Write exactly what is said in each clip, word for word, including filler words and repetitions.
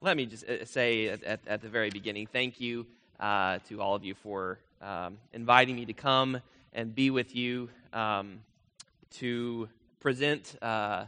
let me just uh, say at, at, at the very beginning, thank you uh, to all of you for um, inviting me to come and be with you um, to present uh,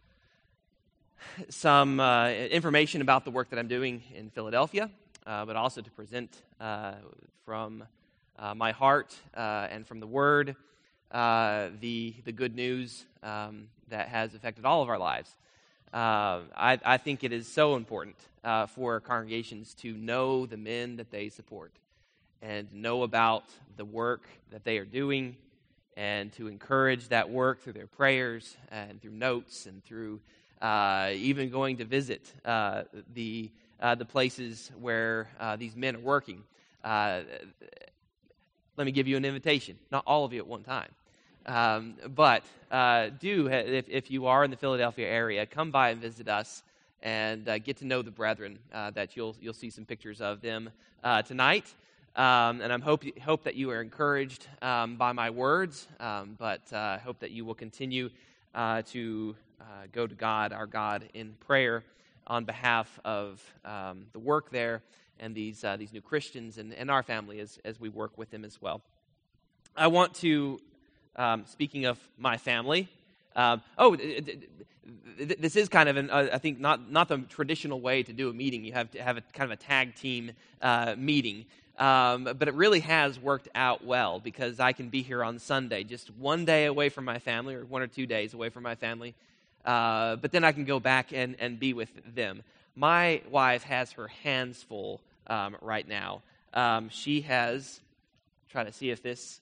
some uh, information about the work that I'm doing in Philadelphia, uh, but also to present uh, from uh, my heart uh, and from the Word uh, the the good news um, that has affected all of our lives. Uh, I, I think it is so important uh, for congregations to know the men that they support and know about the work that they are doing and to encourage that work through their prayers and through notes and through uh, even going to visit uh, the uh, the places where uh, these men are working. Uh, let me give you an invitation. Not all of you at one time. Um, but uh, do, if, if you are in the Philadelphia area, come by and visit us and uh, get to know the brethren. Uh, that you'll you'll see some pictures of them uh, tonight, um, and I hope hope that you are encouraged um, by my words. Um, but I uh, hope that you will continue uh, to uh, go to God, our God, in prayer on behalf of um, the work there and these uh, these new Christians and, and our family as as we work with them as well. I want to. Um, speaking of my family, um, oh, this is kind of an, uh, I think, not not the traditional way to do a meeting. You have to have a kind of a tag team uh, meeting, um, but it really has worked out well because I can be here on Sunday, just one day away from my family, or one or two days away from my family, uh, but then I can go back and, and be with them. My wife has her hands full um, right now. Um, she has, try to see if this...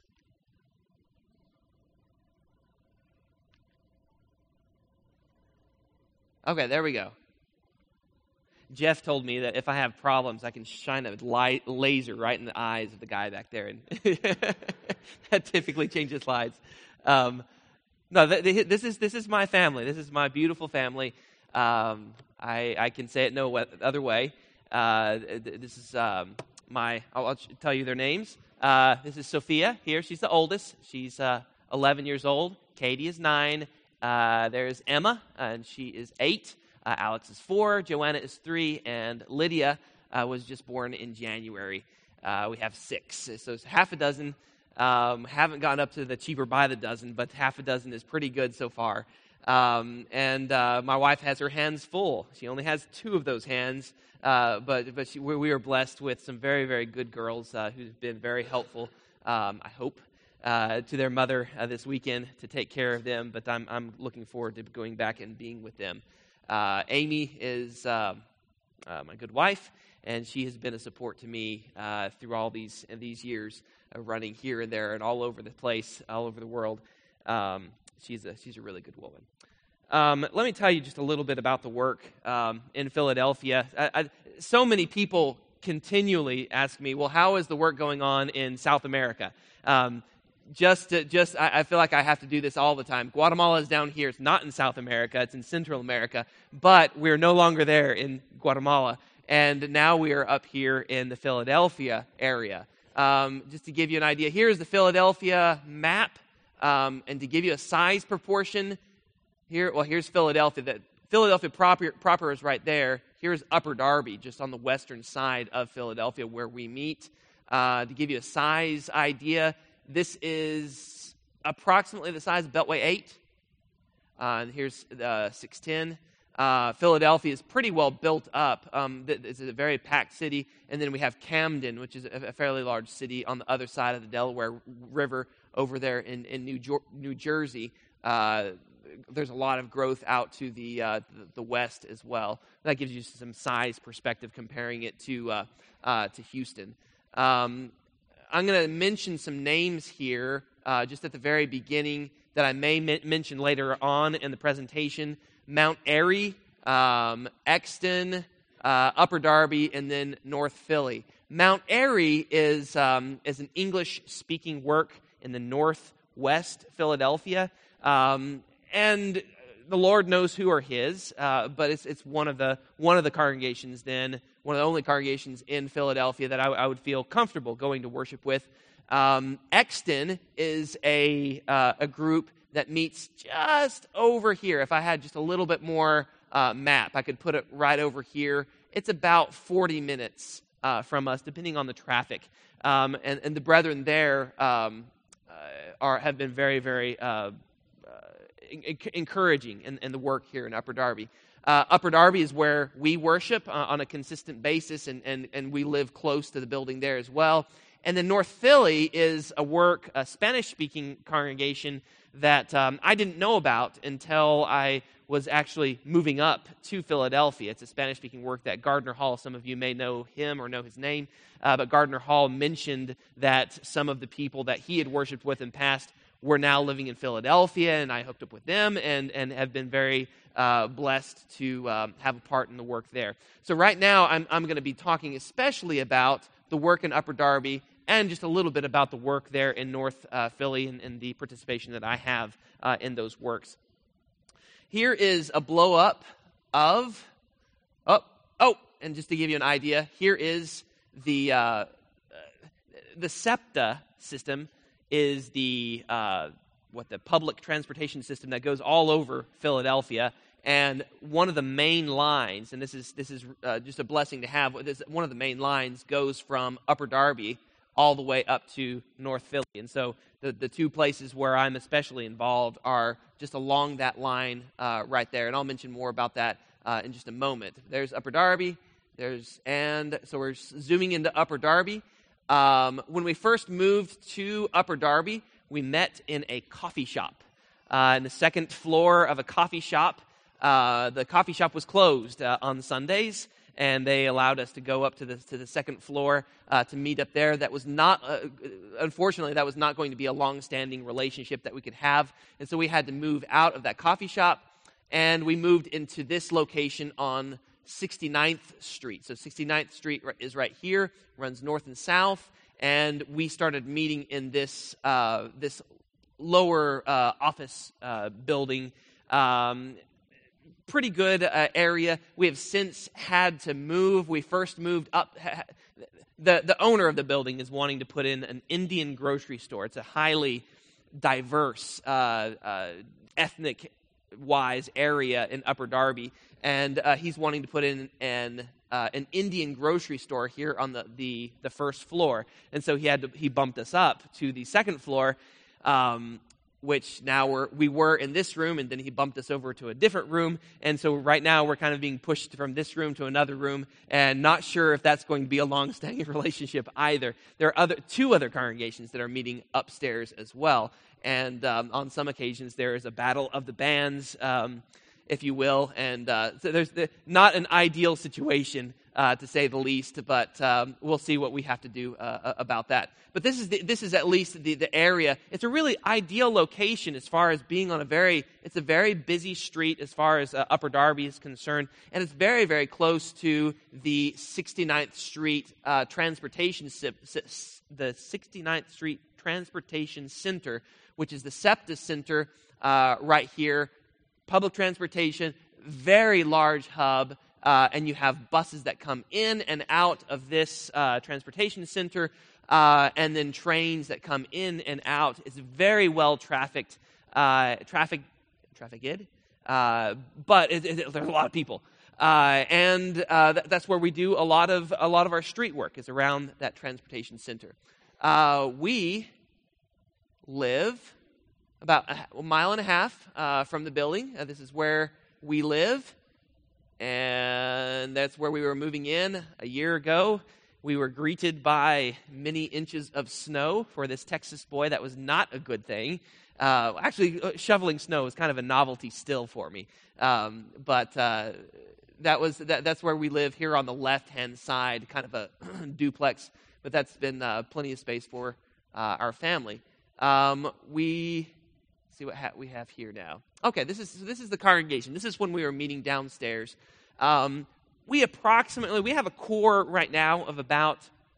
Okay, there we go. Jeff told me that if I have problems, I can shine a light laser right in the eyes of the guy back there, and that typically changes slides. Um, no, th- th- this is this is my family. This is my beautiful family. Um, I, I can say it no other way. Uh, th- this is um, my. I'll, I'll tell you their names. Uh, this is Sophia here. She's the oldest. She's uh, eleven years old. Katie is nine. Uh, there's Emma, and she is eight. Uh, Alex is four. Joanna is three. And Lydia uh, was just born in January. Uh, we have six. So it's half a dozen. Um, haven't gotten up to the cheaper by the dozen, but half a dozen is pretty good so far. Um, and uh, my wife has her hands full. She only has two of those hands, uh, but but she, we, we are blessed with some very, very good girls uh, who've been very helpful, um, I hope. Uh, to their mother uh, this weekend to take care of them, but I'm I'm looking forward to going back and being with them. Uh, Amy is uh, uh, my good wife, and she has been a support to me uh, through all these these years of running here and there and all over the place, all over the world. Um, she's a she's a really good woman. Um, let me tell you just a little bit about the work um, in Philadelphia. I, I, so many people continually ask me, "Well, how is the work going on in South America?" Um, Just, to, just, I, I feel like I have to do this all the time. Guatemala is down here. It's not in South America. It's in Central America. But we're no longer there in Guatemala. And now we are up here in the Philadelphia area. Um, just to give you an idea, here's the Philadelphia map. Um, and to give you a size proportion, here, well, here's Philadelphia. The, Philadelphia proper, proper is right there. Here's Upper Darby, just on the western side of Philadelphia where we meet. Uh, to give you a size idea, this is approximately the size of Beltway eight. Uh, and here's uh, six ten. Uh, Philadelphia is pretty well built up. Um, it's a very packed city. And then we have Camden, which is a, a fairly large city on the other side of the Delaware River over there in, in New, jo- New Jersey. Uh, there's a lot of growth out to the, uh, the the west as well. That gives you some size perspective comparing it to, uh, uh, to Houston. Um I'm going to mention some names here uh, just at the very beginning that I may m- mention later on in the presentation. Mount Airy, um, Exton, uh, Upper Darby, and then North Philly. Mount Airy is, um, is an English-speaking work in the northwest Philadelphia. Um, and the Lord knows who are his, uh, but it's it's one of the one of the congregations then, one of the only congregations in Philadelphia that I, I would feel comfortable going to worship with. Um, Exton is a uh, a group that meets just over here. If I had just a little bit more uh, map, I could put it right over here. It's about forty minutes uh, from us, depending on the traffic. Um, and, and the brethren there um, uh, are have been very, very uh, uh, en- encouraging in, in the work here in Upper Darby. Uh, Upper Darby is where we worship uh, on a consistent basis, and, and, and we live close to the building there as well. And then North Philly is a work, a Spanish-speaking congregation that um, I didn't know about until I was actually moving up to Philadelphia. It's a Spanish-speaking work that Gardner Hall, some of you may know him or know his name, uh, but Gardner Hall mentioned that some of the people that he had worshiped with in past were now living in Philadelphia, and I hooked up with them and, and have been very uh, blessed to um, have a part in the work there. So right now, I'm, I'm going to be talking especially about the work in Upper Darby and just a little bit about the work there in North uh, Philly and, and the participation that I have uh, in those works. Here is a blow-up of, oh, oh, and just to give you an idea, here is the, uh, the SEPTA system is the, uh, what, the public transportation system that goes all over Philadelphia. And one of the main lines, and this is this is uh, just a blessing to have, this, one of the main lines goes from Upper Darby all the way up to North Philly. And so the, the two places where I'm especially involved are just along that line uh, right there. And I'll mention more about that uh, in just a moment. There's Upper Darby. There's and so we're zooming into Upper Darby. Um, when we first moved to Upper Darby, we met in a coffee shop. Uh, in the second floor of a coffee shop. Uh, the coffee shop was closed uh, on Sundays, and they allowed us to go up to the to the second floor uh, to meet up there. That was not, uh, unfortunately, that was not going to be a long-standing relationship that we could have, and so we had to move out of that coffee shop, and we moved into this location on sixty-ninth Street. So sixty-ninth Street is right here, runs north and south, and we started meeting in this uh, this lower uh, office uh, building. Um, Pretty good uh, area. We have since had to move. We first moved up. The, the owner of the building is wanting to put in an Indian grocery store. It's a highly diverse, uh, uh, ethnic-wise area in Upper Darby. And uh, he's wanting to put in an uh, an Indian grocery store here on the, the, the first floor. And so he had to, he bumped us up to the second floor. Um, which now we're, we were in this room, and then he bumped us over to a different room. And so right now we're kind of being pushed from this room to another room, and not sure if that's going to be a long-standing relationship either. There are other two other congregations that are meeting upstairs as well. And um, on some occasions there is a battle of the bands, um, if you will. And uh, so there's the, not an ideal situation, uh, to say the least, but um, we'll see what we have to do uh, about that. But this is the, this is at least the, the area. It's a really ideal location as far as being on a very, it's a very busy street as far as uh, Upper Darby is concerned, and it's very, very close to the sixty-ninth Street uh, Transportation, the sixty-ninth Street Transportation Center, which is the SEPTA Center uh, right here. Public transportation, very large hub, uh, and you have buses that come in and out of this uh, transportation center, uh, and then trains that come in and out. It's very well trafficked, uh, traffic, trafficked, uh, but it, it, there's a lot of people, uh, and uh, th- that's where we do a lot of a lot of our street work is around that transportation center. Uh, we live about a mile and a half uh, from the building. Uh, this is where we live, and that's where we were moving in a year ago. We were greeted by many inches of snow. For this Texas boy, that was not a good thing. Uh, actually, shoveling snow is kind of a novelty still for me. Um, but uh, that was that, that's where we live here on the left-hand side, kind of a duplex. But that's been uh, plenty of space for uh, our family. Um, we... See what ha- we have here now. Okay, this is this is the congregation. This is when we were meeting downstairs. Um, we approximately we have a core right now of about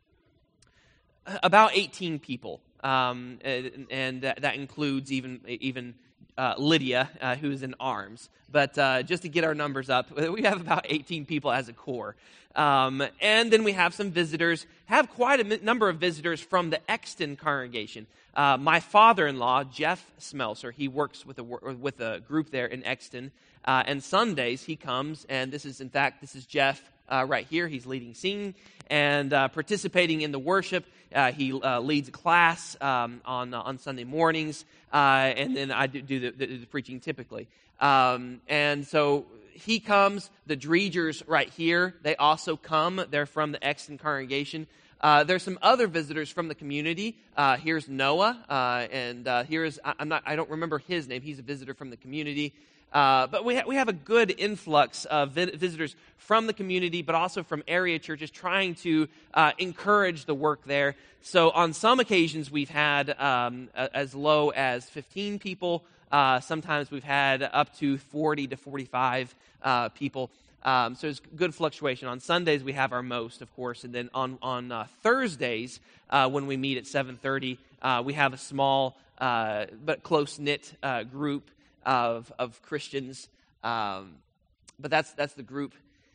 about eighteen people, um, and, and that, that includes even even uh, Lydia, uh, who's in arms. But uh, just to get our numbers up, we have about eighteen people as a core. Um, and then we have some visitors, have quite a number of visitors from the Exton congregation. Uh, my father-in-law, Jeff Smelser, he works with a with a group there in Exton, Uh, and Sundays he comes, and this is, in fact, this is Jeff uh, right here. He's leading singing and uh, participating in the worship. Uh, he uh, leads a class um, on uh, on Sunday mornings, uh, and then I do, do the, the, the preaching typically. Um, and so he comes. The Dreegers right here, they also come. They're from the Exton congregation. Uh, there's some other visitors from the community. Uh, here's Noah, uh, and uh, here's I, I'm not I don't remember his name. He's a visitor from the community. Uh, but we, ha- we have a good influx of vi- visitors from the community, but also from area churches trying to uh, encourage the work there. So on some occasions, we've had um, a- as low as fifteen people. Uh, sometimes we've had up to forty to forty-five uh, people. Um, so it's good fluctuation. On Sundays, we have our most, of course. And then on, on uh, Thursdays, uh, when we meet at seven thirty, uh, we have a small uh, but close-knit uh, group of of Christians, um, but that's that's the group.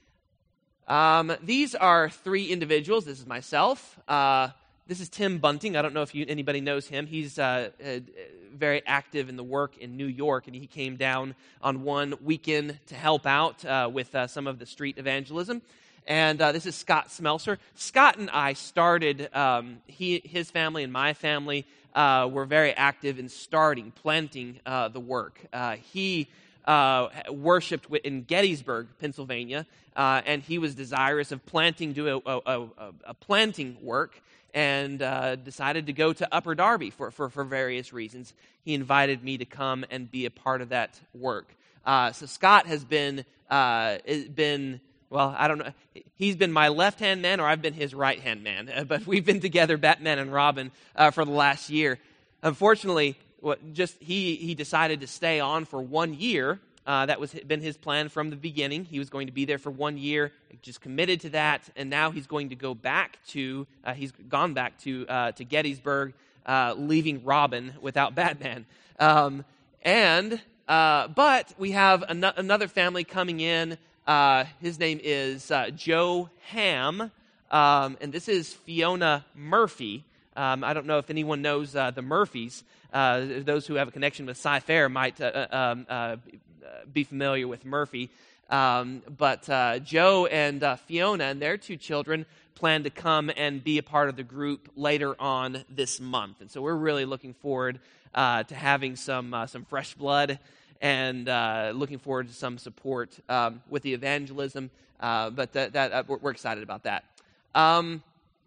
Um, these are three individuals. This is myself. Uh, this is Tim Bunting. I don't know if you, anybody knows him. He's uh, uh, very active in the work in New York, and he came down on one weekend to help out uh, with uh, some of the street evangelism. And uh, this is Scott Smelser. Scott and I started, um, he, his family and my family uh, were very active in starting, planting uh, the work. Uh, he uh, worshipped in Gettysburg, Pennsylvania, uh, and he was desirous of planting, do a, a, a, a planting work, and uh, decided to go to Upper Darby for, for, for various reasons. He invited me to come and be a part of that work. Uh, so Scott has been uh, been... Well, I don't know. He's been my left-hand man, or I've been his right-hand man. Uh, but we've been together, Batman and Robin, uh, for the last year. Unfortunately, what, just he he decided to stay on for one year. Uh, that was been his plan from the beginning. He was going to be there for one year, just committed to that, and now he's going to go back to. Uh, he's gone back to uh, to Gettysburg, uh, leaving Robin without Batman. Um, and uh, but we have an- another family coming in. Uh, his name is uh, Joe Ham, um, and this is Fiona Murphy. Um, I don't know if anyone knows uh, the Murphys. Uh, those who have a connection with Cy-Fair might uh, um, uh, be familiar with Murphy. Um, but uh, Joe and uh, Fiona and their two children plan to come and be a part of the group later on this month. And so we're really looking forward uh, to having some uh, some fresh blood and uh, looking forward to some support um, with the evangelism. Uh, but that, that uh, we're, we're excited about that. Um,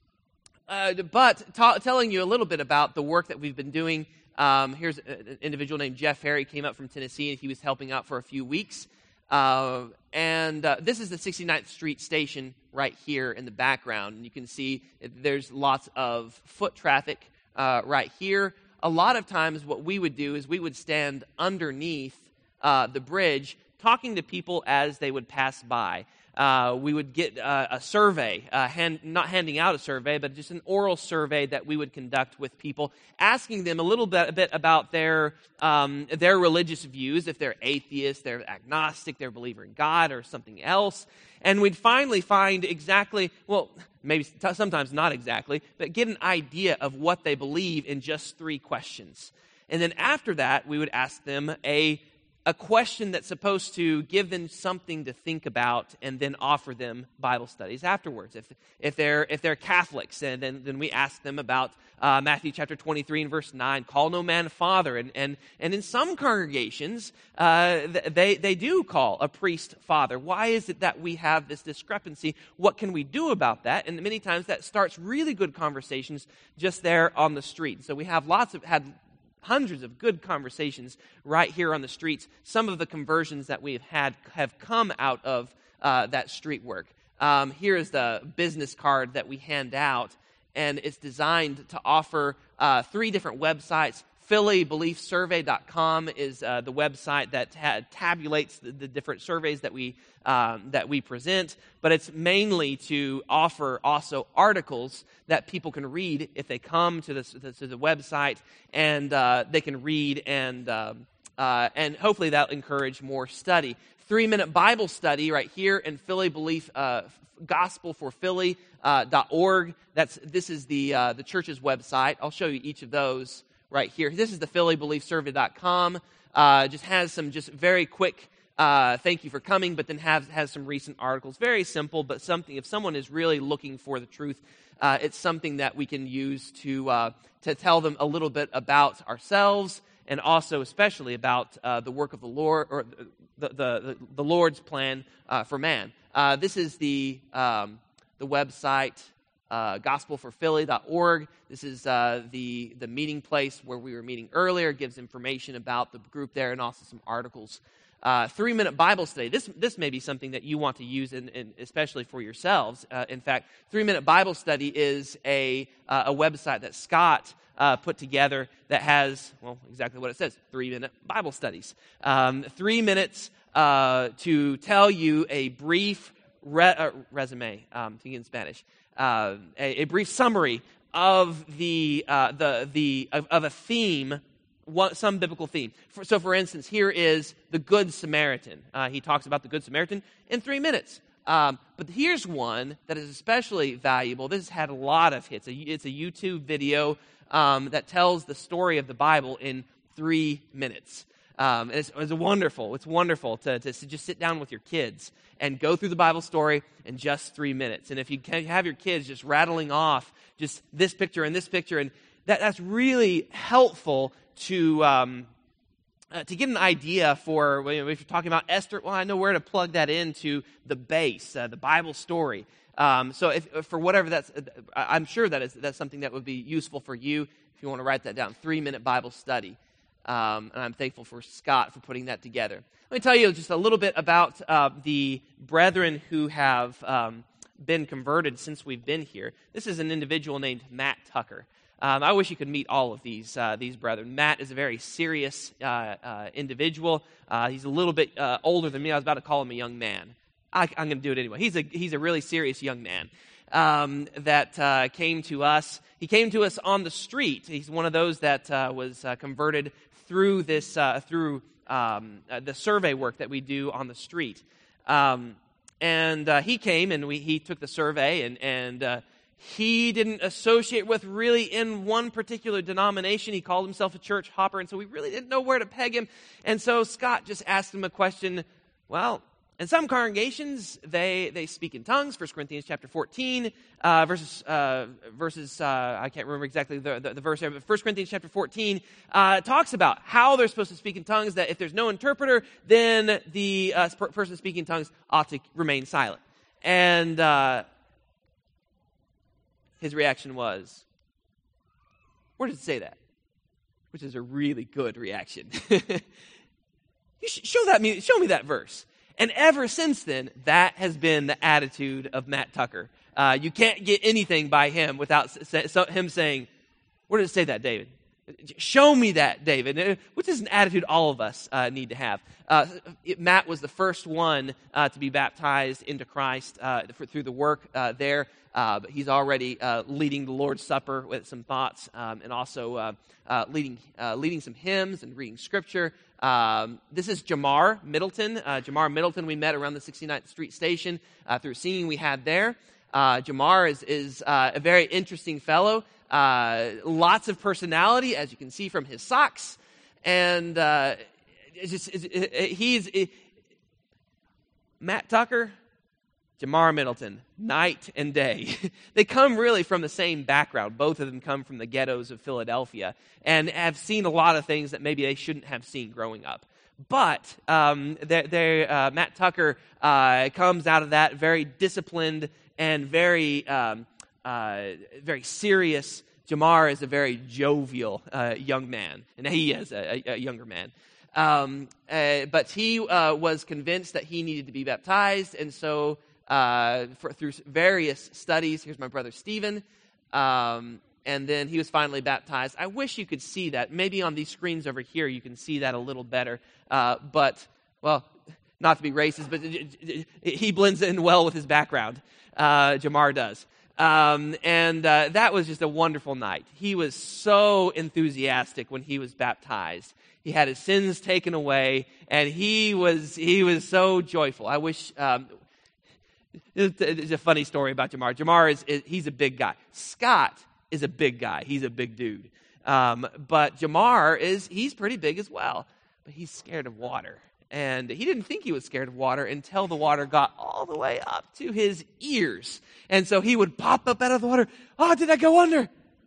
uh, but ta- telling you a little bit about the work that we've been doing. Um, here's an individual named Jeff Harry, came up from Tennessee, and he was helping out for a few weeks. Uh, and uh, this is the sixty-ninth Street station right here in the background. And you can see there's lots of foot traffic uh, right here. A lot of times what we would do is we would stand underneath uh, the bridge talking to people as they would pass by. Uh, we would get uh, a survey, uh, hand, not handing out a survey, but just an oral survey that we would conduct with people, asking them a little bit, a bit about their um, their religious views, if they're atheist, they're agnostic, they're a believer in God or something else. And we'd finally find exactly, well, maybe t- sometimes not exactly, but get an idea of what they believe in just three questions. And then after that, we would ask them a a question that's supposed to give them something to think about, and then offer them Bible studies afterwards. If if they're if they're Catholics, and then then we ask them about uh, Matthew chapter twenty-three and verse nine, call no man father, and and and in some congregations uh, they they do call a priest father. Why is it that we have this discrepancy? What can we do about that? And many times that starts really good conversations just there on the street. So we have lots of had. Hundreds of good conversations right here on the streets. Some of the conversions that we've had have come out of uh, that street work. Um, here is the business card that we hand out, and it's designed to offer uh, three different websites. Philly Belief Survey dot com is uh, the website that ta- tabulates the, the different surveys that we um, that we present, but it's mainly to offer also articles that people can read if they come to this to the website, and uh, they can read and um, uh, and hopefully that'll encourage more study. Three-minute Bible study right here in Philly Belief uh, Gospel for Philly uh, dot org. That's this is the uh, the church's website. I'll show you each of those right here. This is the Philly Belief Survey dot com. Uh, just has some just very quick uh, thank you for coming, but then have, has some recent articles. Very simple, but something, if someone is really looking for the truth, uh, it's something that we can use to, uh, to tell them a little bit about ourselves, and also especially about uh, the work of the Lord, or the, the, the Lord's plan uh, for man. Uh, this is the, um, the website, uh, gospel for philly dot org. This is uh, the, the meeting place where we were meeting earlier. It gives information about the group there and also some articles. Uh, three-minute Bible study. This this may be something that you want to use, in, in, especially for yourselves. Uh, in fact, three-minute Bible study is a uh, a website that Scott uh, put together that has, well, exactly what it says, three-minute Bible studies. Um, three minutes uh, to tell you a brief re- uh, resume, um, to get in Spanish, uh, a, a brief summary of the uh, the the of, of a theme. One, some biblical theme. For, so, for instance, here is the Good Samaritan. Uh, he talks about the Good Samaritan in three minutes. Um, but here's one that is especially valuable. This has had a lot of hits. It's a YouTube video um, that tells the story of the Bible in three minutes. Um, and it's, it's wonderful. It's wonderful to, to just sit down with your kids and go through the Bible story in just three minutes. And if you can have your kids just rattling off just this picture and this picture, and that, that's really helpful to um, uh, to get an idea for, you know, if you're talking about Esther, well, I know where to plug that into the base, uh, the Bible story. Um, so if, if for whatever that's, uh, I'm sure that is that's something that would be useful for you if you want to write that down. Three-minute Bible study. Um, and I'm thankful for Scott for putting that together. Let me tell you just a little bit about uh, the brethren who have um, been converted since we've been here. This is an individual named Matt Tucker. Um, I wish you could meet all of these uh, these brethren. Matt is a very serious uh, uh, individual. Uh, he's a little bit uh, older than me. I was about to call him a young man. I, I'm going to do it anyway. He's a he's a really serious young man um, that uh, came to us. He came to us on the street. He's one of those that uh, was uh, converted through this uh, through um, uh, the survey work that we do on the street. Um, and uh, he came and we he took the survey and and. Uh, He didn't associate with really in one particular denomination. He called himself a church hopper, and so we really didn't know where to peg him. And so Scott just asked him a question. Well, in some congregations, they they speak in tongues. First Corinthians chapter fourteen, uh, verses, uh, verses uh, I can't remember exactly the, the, the verse there, but First Corinthians chapter fourteen uh, talks about how they're supposed to speak in tongues, that if there's no interpreter, then the uh, person speaking in tongues ought to remain silent. And Uh, His reaction was, where does it say that? Which is a really good reaction. you sh- show that me, show me that verse. And ever since then, that has been the attitude of Matt Tucker. Uh, you can't get anything by him without sa- so him saying, where does it say that, David? Show me that, David, which is an attitude all of us uh, need to have. Uh, it, Matt was the first one uh, to be baptized into Christ uh, for, through the work uh, there, uh, but he's already uh, leading the Lord's Supper with some thoughts, um, and also uh, uh, leading uh, leading some hymns and reading Scripture. Um, this is Jamar Middleton. Uh, Jamar Middleton we met around the sixty-ninth Street Station uh, through singing we had there. Uh, Jamar is, is uh, a very interesting fellow. Uh, lots of personality, as you can see from his socks, and uh, it's just it's, it, it, he's it, Matt Tucker, Jamar Middleton, night and day. They come really from the same background. Both of them come from the ghettos of Philadelphia and have seen a lot of things that maybe they shouldn't have seen growing up. But um, they're, they're, uh, Matt Tucker uh, comes out of that very disciplined and very. Um, Uh, very serious. Jamar is a very jovial uh, young man, and he is a, a, a younger man. Um, uh, but he uh, was convinced that he needed to be baptized, and so uh, for, through various studies, here's my brother Stephen, um, and then he was finally baptized. I wish you could see that. Maybe on these screens over here you can see that a little better. Uh, but, well, not to be racist, but he blends in well with his background. Uh, Jamar does. Um, and uh, that was just a wonderful night. He was so enthusiastic when he was baptized. He had his sins taken away, and he was he was so joyful. I wish. Um, it's a funny story about Jamar. Jamar is, is he's a big guy. Scott is a big guy. He's a big dude. Um, but Jamar is he's pretty big as well. But he's scared of water. And he didn't think he was scared of water until the water got all the way up to his ears. And so he would pop up out of the water. Oh, did I go under?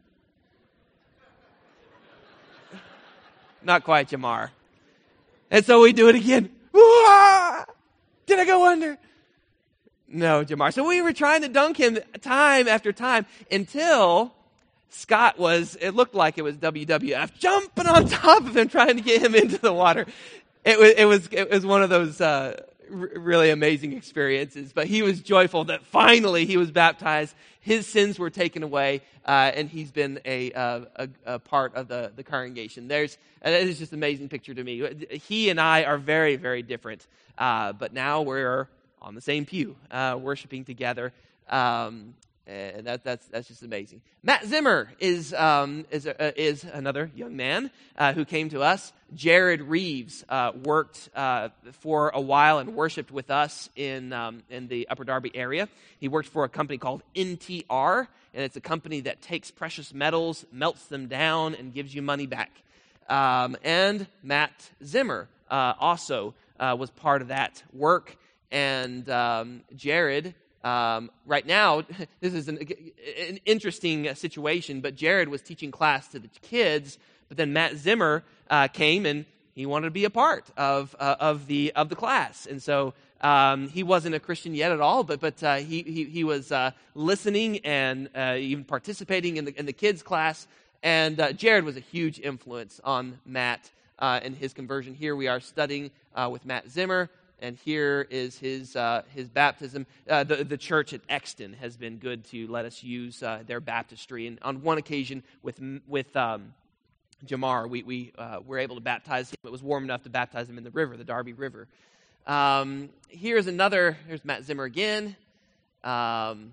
Not quite, Jamar. And so we do it again. Did I go under? No, Jamar. So we were trying to dunk him time after time until Scott was, it looked like it was W W F, jumping on top of him, trying to get him into the water. It was, it was, it was one of those uh, r- really amazing experiences. But he was joyful that finally he was baptized. His sins were taken away, uh, and he's been a, uh, a, a part of the, the congregation. There's, and it is just an amazing picture to me. He and I are very, very different, uh, but now we're on the same pew, uh, worshiping together. Um, And that, that's that's just amazing. Matt Zimmer is um, is uh, is another young man uh, who came to us. Jared Reeves uh, worked uh, for a while and worshipped with us in um, in the Upper Darby area. He worked for a company called N T R, and it's a company that takes precious metals, melts them down, and gives you money back. Um, and Matt Zimmer uh, also uh, was part of that work. And um, Jared. Um, right now, this is an, an interesting situation, but Jared was teaching class to the kids, but then Matt Zimmer uh, came and he wanted to be a part of uh, of the of the class, and so um, he wasn't a Christian yet at all, but but uh, he, he he was uh, listening and uh, even participating in the in the kids class, and uh, Jared was a huge influence on Matt uh, and his conversion. Here we are studying uh, with Matt Zimmer. And here is his uh, his baptism. Uh, the, the church at Exton has been good to let us use uh, their baptistry. And on one occasion with with um, Jamar, we, we uh, were able to baptize him. It was warm enough to baptize him in the river, the Darby River. Um, here's another, here's Matt Zimmer again. Um,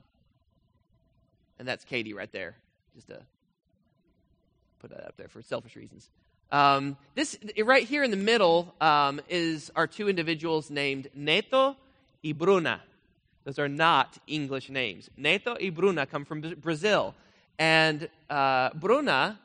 and that's Katie right there. Just to put that up there for selfish reasons. Um, this right here in the middle um, is our two individuals named Neto y Bruna. Those are not English names. Neto y Bruna come from Brazil, and uh, Bruna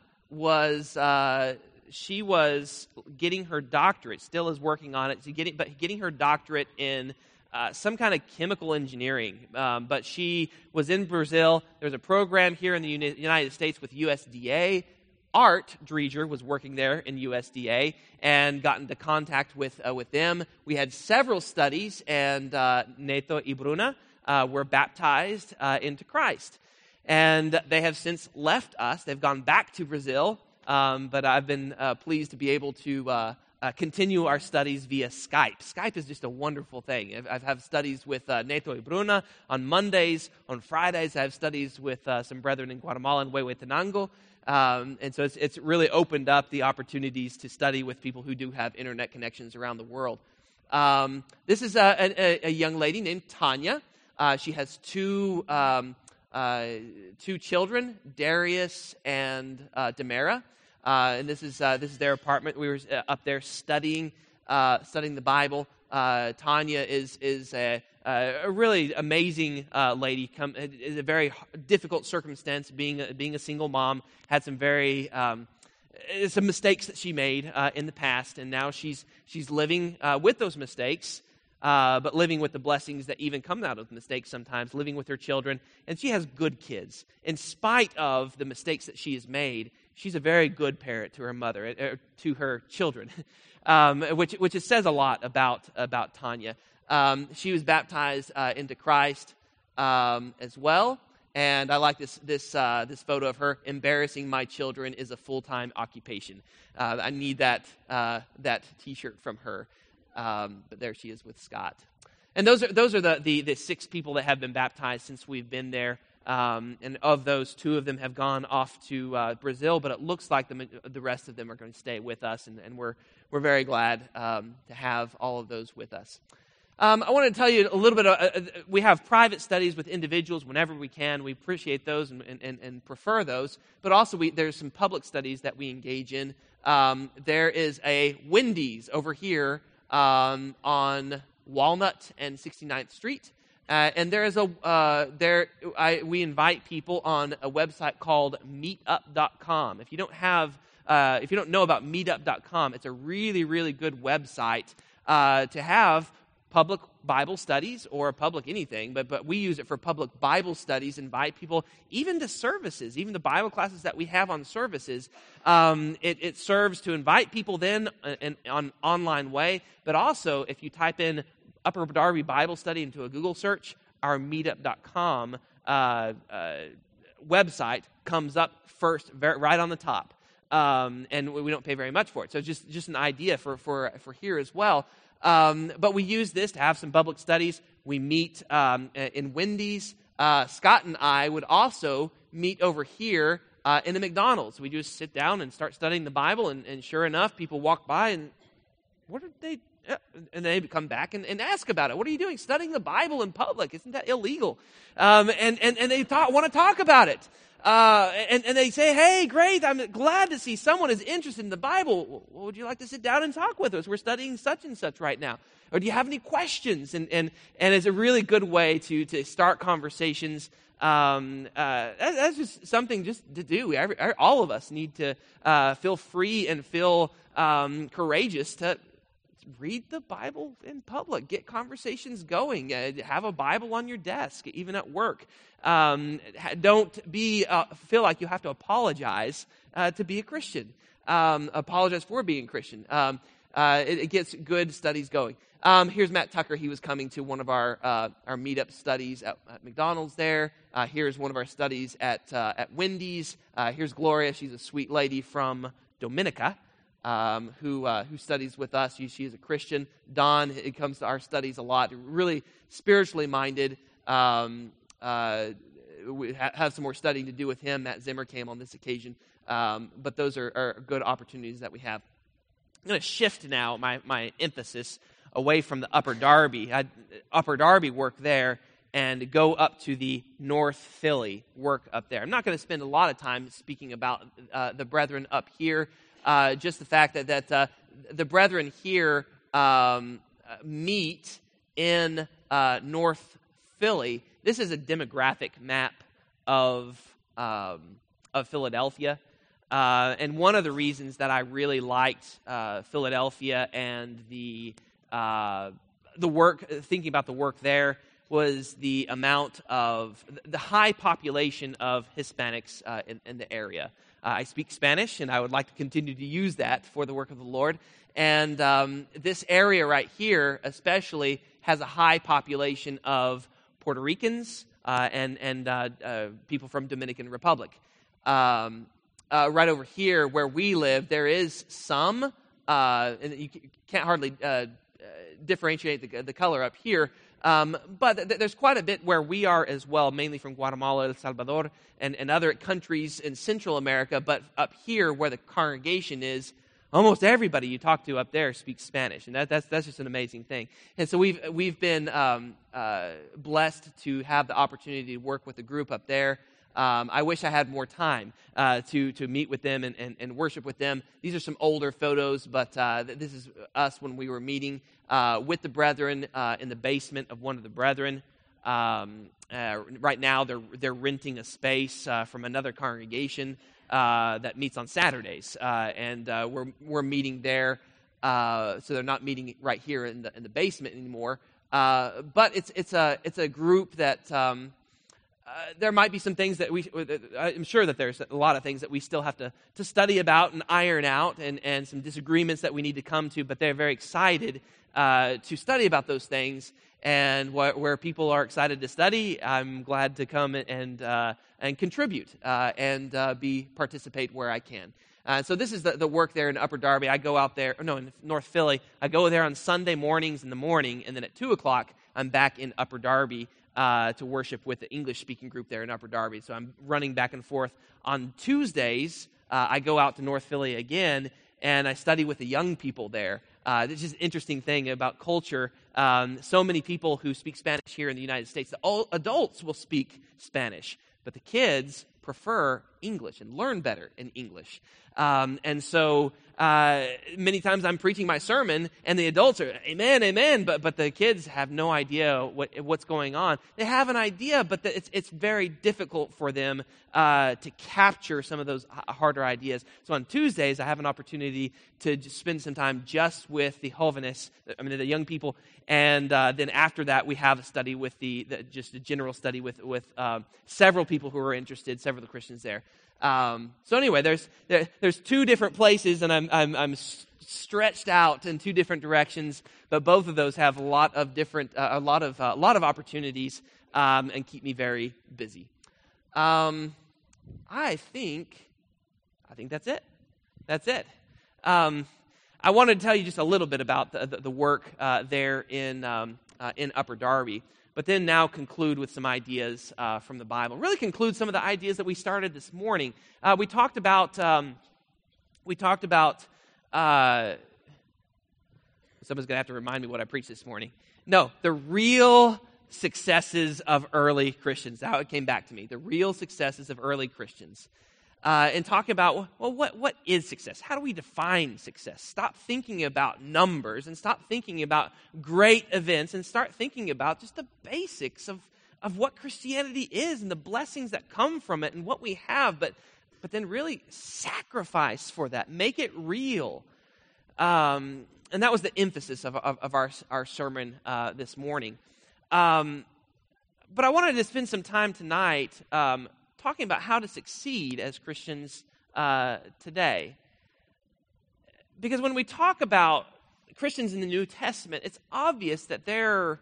was uh, she was getting her doctorate. Still is working on it. So getting, but getting her doctorate in uh, some kind of chemical engineering. Um, but she was in Brazil. There's a program here in the Uni- United States with U S D A. Art Dreger was working there in U S D A and got into contact with uh, with them. We had several studies, and uh, Neto y Bruna uh, were baptized uh, into Christ. And they have since left us. They've gone back to Brazil, um, but I've been uh, pleased to be able to uh, uh, continue our studies via Skype. Skype is just a wonderful thing. I've, I've had studies with uh, Neto y Bruna on Mondays. On Fridays, I have studies with uh, some brethren in Guatemala and Huehuetenango. Um, and so it's, it's really opened up the opportunities to study with people who do have internet connections around the world. Um, this is a, a, a young lady named Tanya. Uh, she has two um, uh, two children, Darius and uh, Demara. Uh, and this is uh, this is their apartment. We were uh, up there studying uh, studying the Bible. Uh, Tanya is is a Uh, a really amazing uh, lady. Come, is a very difficult circumstance. Being a, being a single mom, had some very um, some mistakes that she made uh, in the past, and now she's she's living uh, with those mistakes, uh, but living with the blessings that even come out of mistakes sometimes. Living with her children, and she has good kids. In spite of the mistakes that she has made, she's a very good parent to her mother, uh, to her children, um, which which it says a lot about about Tanya. Um, she was baptized uh, into Christ um, as well, and I like this this uh, this photo of her. Embarrassing my children is a full-time occupation. Uh, I need that uh, that T-shirt from her. Um, but there she is with Scott. And those are those are the, the the six people that have been baptized since we've been there. Um, and of those, two of them have gone off to uh, Brazil, but it looks like the the rest of them are going to stay with us, and, and we're we're very glad um, to have all of those with us. Um, I want to tell you a little bit. Of, uh, we have private studies with individuals whenever we can. We appreciate those and, and, and prefer those. But also, we, there's some public studies that we engage in. Um, there is a Wendy's over here um, on Walnut and sixty-ninth Street, uh, and there is a uh, there. I, we invite people on a website called meetup dot com. If you don't have, uh, if you don't know about meetup dot com, it's a really really good website. uh, to have public Bible studies or public anything, but but we use it for public Bible studies, invite people even to services, even the Bible classes that we have on services. Um, it, it serves to invite people then in, in on online way, but also if you type in Upper Darby Bible Study into a Google search, our meetup dot com uh, uh, website comes up first, very, right on the top. Um, and we don't pay very much for it. So just, just an idea for, for, for here as well. Um, but we use this to have some public studies. We meet um, in Wendy's. Uh, Scott and I would also meet over here uh, in the McDonald's. We just sit down and start studying the Bible, and, and sure enough, people walk by and, what did they uh, and they come back and, and ask about it. What are you doing? Studying the Bible in public? Isn't that illegal? Um, and, and, and they thought, want to talk about it. Uh, and, and they say, hey, great, I'm glad to see someone is interested in the Bible. Well, would you like to sit down and talk with us? We're studying such and such right now. Or do you have any questions? And and, and it's a really good way to, to start conversations. Um, uh, that, that's just something just to do. Every, all of us need to uh, feel free and feel um, courageous to read the Bible in public. Get conversations going. Uh, have a Bible on your desk, even at work. Um, don't be uh, feel like you have to apologize uh, to be a Christian. Um, apologize for being a Christian. Um, uh, it, it gets good studies going. Um, here's Matt Tucker. He was coming to one of our uh, our meetup studies at, at McDonald's there. Uh, here's one of our studies at uh, at Wendy's. Uh, here's Gloria. She's a sweet lady from Dominica. Um, who uh, who studies with us. She, she is a Christian. Don, it comes to our studies a lot. Really spiritually minded. Um, uh, we ha- have some more studying to do with him. Matt Zimmer came on this occasion. Um, but those are, are good opportunities that we have. I'm going to shift now my, my emphasis away from the Upper Darby, I, Upper Darby work there, and go up to the North Philly work up there. I'm not going to spend a lot of time speaking about uh, the brethren up here. Uh, just the fact that, that uh, the brethren here um, meet in uh, North Philly. This is a demographic map of um, of Philadelphia. Uh, and one of the reasons that I really liked uh, Philadelphia and the uh, the work, thinking about the work there, was the amount of, the high population of Hispanics uh, in, in the area. Uh, I speak Spanish, and I would like to continue to use that for the work of the Lord. And um, this area right here, especially, has a high population of Puerto Ricans uh, and and uh, uh, people from Dominican Republic. Um, uh, right over here, where we live, there is some, uh, and you can't hardly uh, differentiate the, the color up here. Um, but th- there's quite a bit where we are as well, mainly from Guatemala, El Salvador, and, and other countries in Central America. But up here, where the congregation is, almost everybody you talk to up there speaks Spanish, and that, that's that's just an amazing thing. And so we've we've been um, uh, blessed to have the opportunity to work with a group up there. Um, I wish I had more time uh, to to meet with them and, and, and worship with them. These are some older photos, but uh, this is us when we were meeting uh, with the brethren uh, in the basement of one of the brethren. Um, uh, right now, they're they're renting a space uh, from another congregation uh, that meets on Saturdays, uh, and uh, we're we're meeting there. Uh, so they're not meeting right here in the in the basement anymore. Uh, but it's it's a it's a group that. Um, Uh, there might be some things that we, I'm sure that there's a lot of things that we still have to, to study about and iron out, and, and some disagreements that we need to come to, but they're very excited uh, to study about those things. And wh- where people are excited to study, I'm glad to come and uh, and contribute uh, and uh, be participate where I can. Uh, so this is the, the work there in Upper Darby. I go out there, no, in North Philly. I go there on Sunday mornings in the morning, and then at two o'clock, I'm back in Upper Darby Uh, to worship with the English-speaking group there in Upper Darby. So I'm running back and forth. On Tuesdays, uh, I go out to North Philly again, and I study with the young people there. Uh, this is an interesting thing about culture. Um, so many people who speak Spanish here in the United States, the adults will speak Spanish, but the kids prefer English and learn better in English. Um, and so uh, many times I'm preaching my sermon and the adults are, amen, amen, but but the kids have no idea what what's going on. They have an idea, but the, it's it's very difficult for them uh, to capture some of those harder ideas. So on Tuesdays, I have an opportunity to just spend some time just with the Hovenists, I mean the young people, and uh, then after that we have a study with the, the just a general study with with uh, several people who are interested, several of the Christians there. Um, so anyway, there's there, there's two different places, and I'm I'm I'm stretched out in two different directions, but both of those have a lot of different uh, a lot of uh, a lot of opportunities um, and keep me very busy. Um, I think I think that's it. That's it. Um, I wanted to tell you just a little bit about the the, the work uh, there in um, uh, in Upper Darby. But then now conclude with some ideas uh, from the Bible. Really conclude some of the ideas that we started this morning. Uh, we talked about, um, we talked about, uh, someone's going to have to remind me what I preached this morning. No, the real successes of early Christians. That's how it came back to me. The real successes of early Christians. Uh, and talk about, well, what, what is success? How do we define success? Stop thinking about numbers and stop thinking about great events and start thinking about just the basics of, of what Christianity is and the blessings that come from it and what we have, but but then really sacrifice for that. Make it real. Um, and that was the emphasis of, of, of our, our sermon uh, this morning. Um, but I wanted to spend some time tonight um, talking about how to succeed as Christians uh, today. Because when we talk about Christians in the New Testament, it's obvious that their,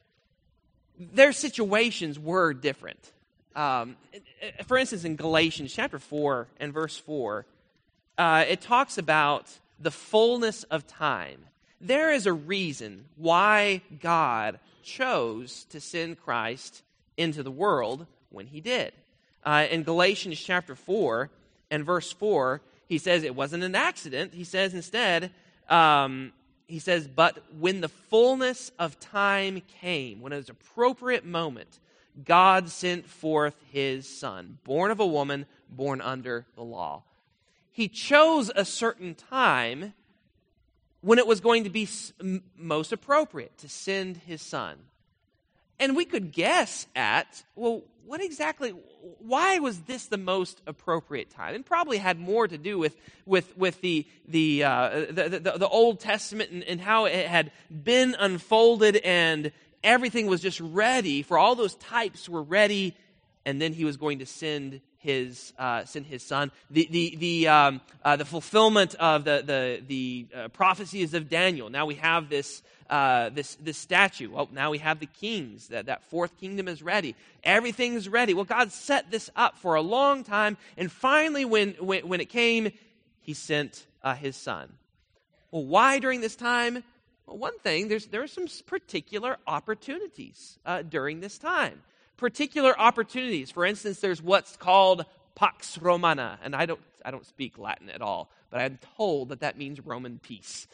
their situations were different. Um, for instance, in Galatians chapter four and verse four, uh, it talks about the fullness of time. There is a reason why God chose to send Christ into the world when he did. Uh, in Galatians chapter four and verse four, he says it wasn't an accident. He says instead, um, he says, but when the fullness of time came, when it was an appropriate moment, God sent forth his Son, born of a woman, born under the law. He chose a certain time when it was going to be most appropriate to send his Son. And we could guess at, well, what exactly, why was this the most appropriate time? It probably had more to do with with with the the uh, the, the, the Old Testament and, and how it had been unfolded and everything was just ready, for all those types were ready, and then he was going to send his uh, send his Son. The the the um, uh, the fulfillment of the the the uh, prophecies of Daniel. Now we have this uh, this this statue. Well, now we have the kings. That that fourth kingdom is ready. Everything's ready. Well, God set this up for a long time, and finally, when when, when it came, he sent uh, his Son. Well, why during this time? Well, one thing, there's there are some particular opportunities uh, during this time. Particular opportunities. For instance, there's what's called Pax Romana, and I don't I don't speak Latin at all, but I'm told that that means Roman peace.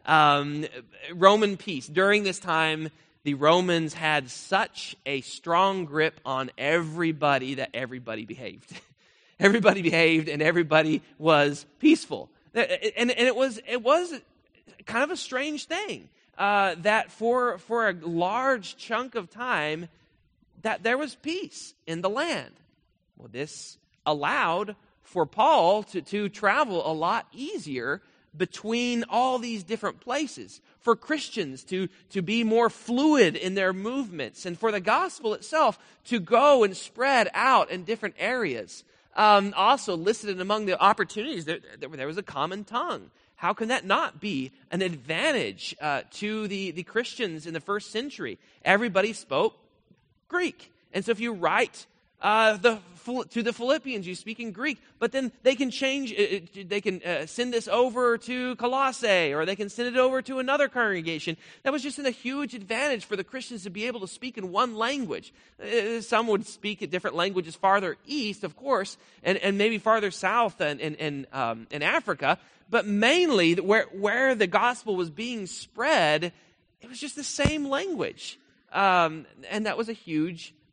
Um, Roman peace. During this time, the Romans had such a strong grip on everybody that everybody behaved. Everybody behaved, and everybody was peaceful. And, and it was it was kind of a strange thing uh, that for for a large chunk of time, that there was peace in the land. Well, this allowed for Paul to, to travel a lot easier between all these different places, for Christians to, to be more fluid in their movements, and for the gospel itself to go and spread out in different areas. Um, also listed among the opportunities, there, there was a common tongue. How can that not be an advantage uh, to the, the Christians in the first century? Everybody spoke Greek. And so if you write uh, the to the Philippians, you speak in Greek, but then they can change, it, they can uh, send this over to Colossae, or they can send it over to another congregation. That was just a huge advantage for the Christians to be able to speak in one language. Uh, some would speak at different languages farther east, of course, and, and maybe farther south in, in, in, um, in Africa, but mainly where, where the gospel was being spread, it was just the same language. Um, and that was a huge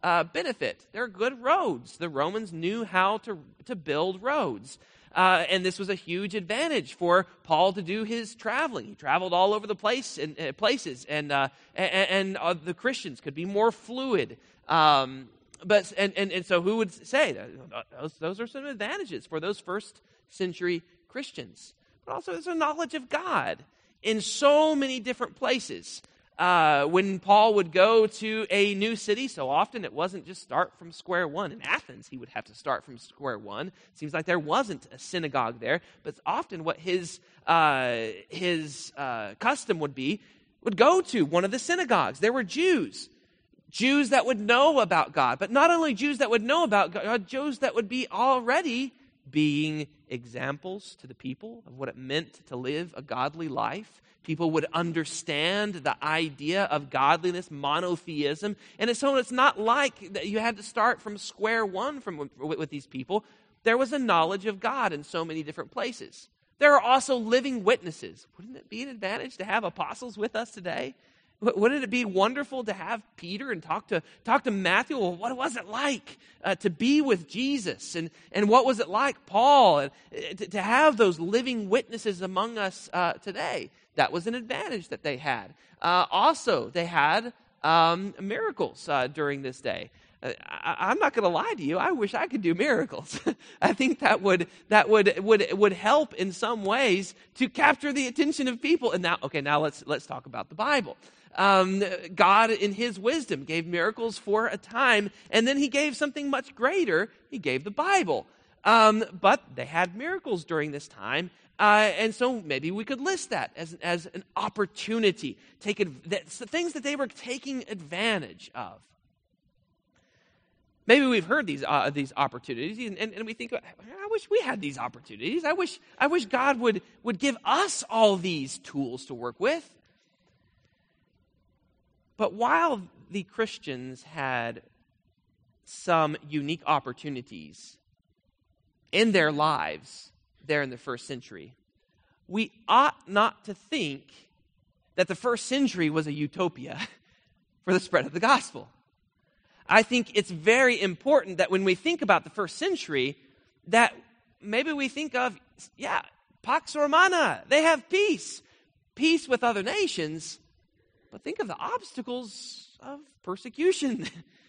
uh, benefit. They're good roads. The Romans knew how to, to build roads. Uh, and this was a huge advantage for Paul to do his traveling. He traveled all over the place and uh, places, and uh, and, and uh, the Christians could be more fluid. Um, but and, and and so who would say that those, those are some advantages for those first century Christians? But also, there's a knowledge of God in so many different places. Uh, when Paul would go to a new city, so often it wasn't just start from square one. In Athens, he would have to start from square one. It seems like there wasn't a synagogue there, but often what his uh, his uh, custom would be, would go to one of the synagogues. There were Jews, Jews that would know about God, but not only Jews that would know about God, Jews that would be already being examples to the people of what it meant to live a godly life. People would understand the idea of godliness, monotheism. And so it's not like that you had to start from square one from, with, with these people. There was a knowledge of God in so many different places. There are also living witnesses. Wouldn't it be an advantage to have apostles with us today? Wouldn't it be wonderful to have Peter and talk to talk to Matthew? Well, what was it like uh, to be with Jesus? And, and what was it like, Paul? And, uh, to, to have those living witnesses among us uh, today. That was an advantage that they had. Uh, also, they had um, miracles uh, during this day. Uh, I, I'm not going to lie to you. I wish I could do miracles. I think that would that would would would help in some ways to capture the attention of people. And now, okay, now let's let's talk about the Bible. Um, God, in His wisdom, gave miracles for a time, and then He gave something much greater. He gave the Bible. Um, but they had miracles during this time. Uh, and so maybe we could list that as, as an opportunity, take it, that's the things that they were taking advantage of. Maybe we've heard these uh, these opportunities, and, and, and we think, I wish we had these opportunities. I wish I wish God would, would give us all these tools to work with. But while the Christians had some unique opportunities in their lives there in the first century, we ought not to think that the first century was a utopia for the spread of the gospel. I think it's very important that when we think about the first century, that maybe we think of, yeah, Pax Romana, they have peace, peace with other nations, but think of the obstacles of persecution.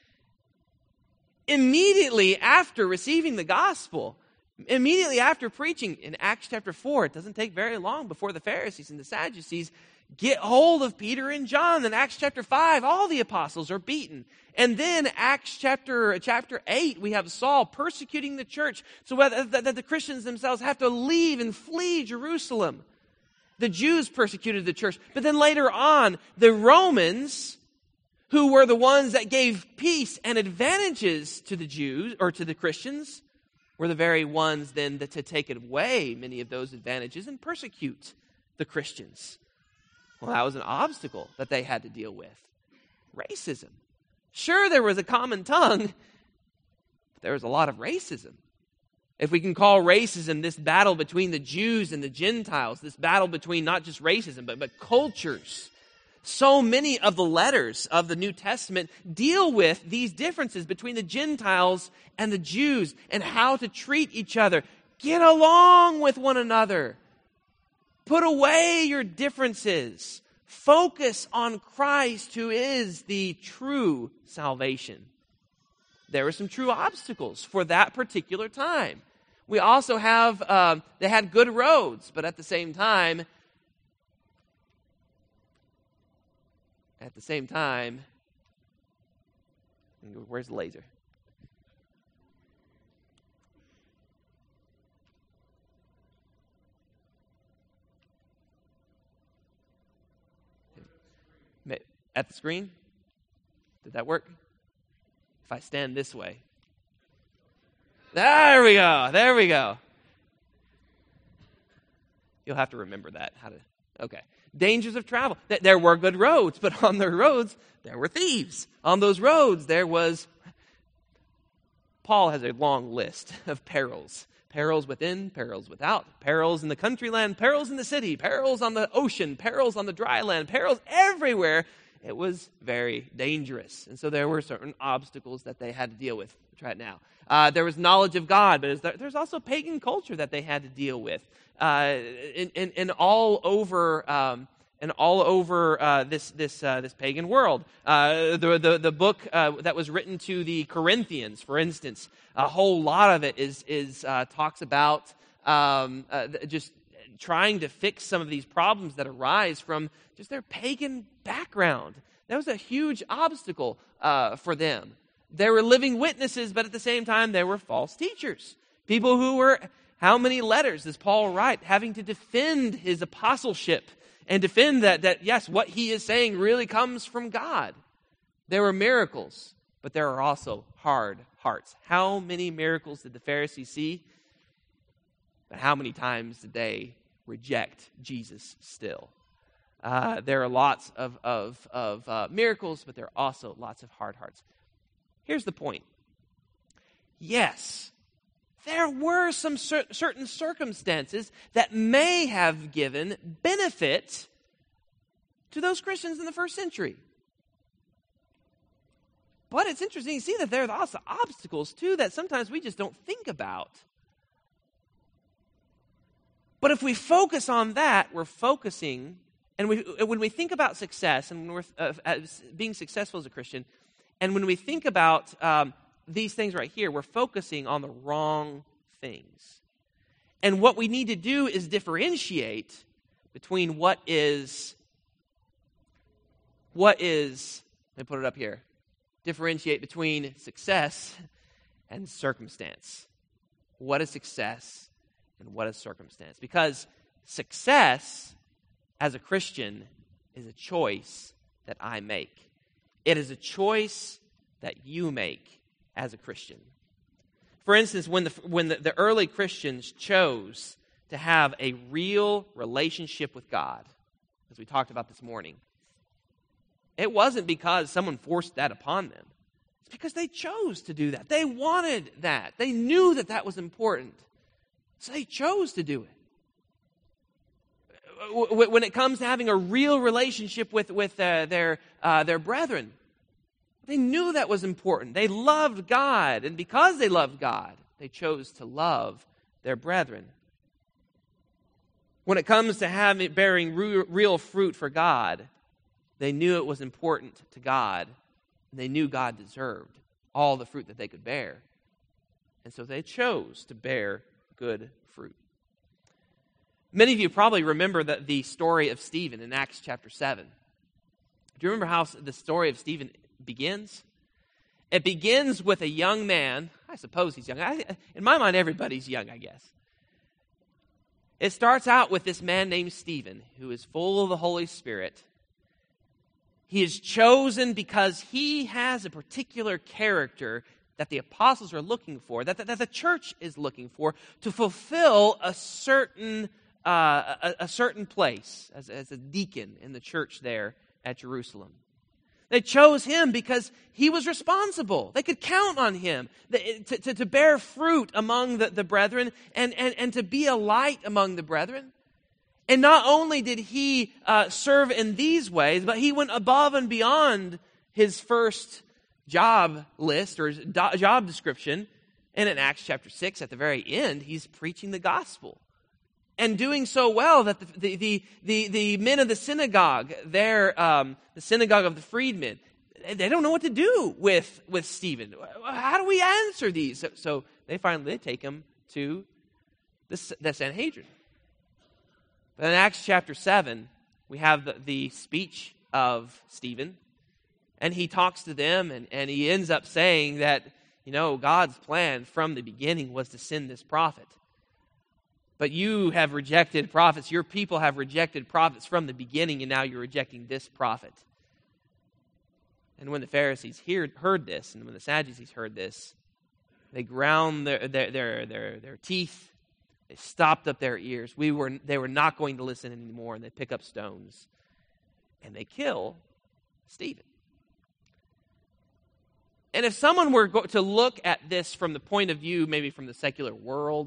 Immediately after receiving the gospel, immediately after preaching in Acts chapter four, it doesn't take very long before the Pharisees and the Sadducees get hold of Peter and John. In Acts chapter five, all the apostles are beaten. And then Acts chapter, chapter eight, we have Saul persecuting the church so that the Christians themselves have to leave and flee Jerusalem. The Jews persecuted the church. But then later on, the Romans, who were the ones that gave peace and advantages to the Jews or to the Christians, were the very ones then that to take away many of those advantages and persecute the Christians. Well, that was an obstacle that they had to deal with. Racism. Sure, there was a common tongue, but there was a lot of racism. If we can call racism this battle between the Jews and the Gentiles, this battle between not just racism, but, but cultures. So many of the letters of the New Testament deal with these differences between the Gentiles and the Jews and how to treat each other. Get along with one another. Put away your differences. Focus on Christ, who is the true salvation. There were some true obstacles for that particular time. We also have, uh, they had good roads, but at the same time, at the same time, where's the laser? At the screen? Did that work? If I stand this way. There we go. There we go. You'll have to remember that. How to? Okay. Dangers of travel. There were good roads, but on the roads, there were thieves. On those roads, there was... Paul has a long list of perils. Perils within, perils without, perils in the country land, perils in the city, perils on the ocean, perils on the dry land, perils everywhere. it was very dangerous. And so there were certain obstacles that they had to deal with. We'll try it now. Uh, there was knowledge of God, but there's also pagan culture that they had to deal with. Uh, and, and, and all over... Um, and all over uh, this this uh, this pagan world. Uh, the, the the book uh, that was written to the Corinthians, for instance, a whole lot of it is is uh, talks about um, uh, just trying to fix some of these problems that arise from just their pagan background. That was a huge obstacle uh, for them. They were living witnesses, but at the same time, they were false teachers. People who were, how many letters does Paul write, having to defend his apostleship and defend that, that, yes, what he is saying really comes from God. There were miracles, but there are also hard hearts. How many miracles did the Pharisees see? But how many times did they reject Jesus still? Uh, there are lots of, of, of uh, miracles, but there are also lots of hard hearts. Here's the point. Yes, there were some cer- certain circumstances that may have given benefit to those Christians in the first century. But it's interesting to see that there are also obstacles, too, that sometimes we just don't think about. But if we focus on that, we're focusing, and we, when we think about success, and when we're uh, as being successful as a Christian, and when we think about um, these things right here, we're focusing on the wrong things. And what we need to do is differentiate between what is, what is, let me put it up here, differentiate between success and circumstance. What is success and what is circumstance? Because success as a Christian is a choice that I make. It is a choice that you make as a Christian. For instance, when the when the, the early Christians chose to have a real relationship with God, as we talked about this morning, it wasn't because someone forced that upon them. It's because they chose to do that. They wanted that. They knew that that was important. So they chose to do it. When it comes to having a real relationship with, with uh, their, uh, their brethren, they knew that was important. They loved God, and because they loved God, they chose to love their brethren. When it comes to having bearing real fruit for God, they knew it was important to God, and they knew God deserved all the fruit that they could bear. And so they chose to bear good fruit. Many of you probably remember the, the story of Stephen in Acts chapter seven. Do you remember how the story of Stephen begins? It begins with a young man. I suppose he's young. I, in my mind, everybody's young, I guess. It starts out with this man named Stephen, who is full of the Holy Spirit. He is chosen because he has a particular character that the apostles are looking for, that the, that the church is looking for, to fulfill a certain uh, a, a certain place as, as a deacon in the church there at Jerusalem. They chose him because he was responsible. They could count on him to, to, to bear fruit among the, the brethren and, and, and to be a light among the brethren. And not only did he uh, serve in these ways, but he went above and beyond his first job list or his do- job description. And in Acts chapter six, at the very end, he's preaching the gospel. And doing so well that the the the, the men of the synagogue, there, um, the synagogue of the freedmen, they don't know what to do with, with Stephen. How do we answer these? So, so they finally they take him to the, the Sanhedrin. But in Acts chapter seven, we have the, the speech of Stephen, and he talks to them, and, and he ends up saying that, you know, God's plan from the beginning was to send this prophet. But you have rejected prophets. Your people have rejected prophets from the beginning, and now you're rejecting this prophet. And when the Pharisees heard, heard this, and when the Sadducees heard this, they ground their, their, their, their, their teeth. They stopped up their ears. We were, they were not going to listen anymore, and they pick up stones. And they kill Stephen. And if someone were go- to look at this from the point of view, maybe from the secular world,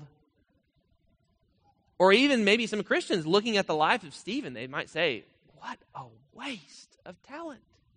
or even maybe some Christians looking at the life of Stephen, they might say, what a waste of talent.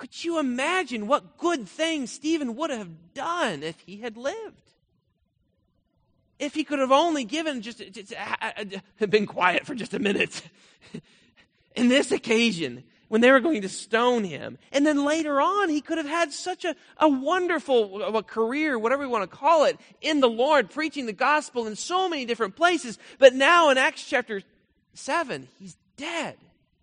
Could you imagine what good things Stephen would have done if he had lived? If he could have only given just, just uh, uh, been quiet for just a minute. In this occasion, when they were going to stone him. And then later on, he could have had such a, a wonderful a career, whatever you want to call it, in the Lord, preaching the gospel in so many different places. But now in Acts chapter seven, he's dead.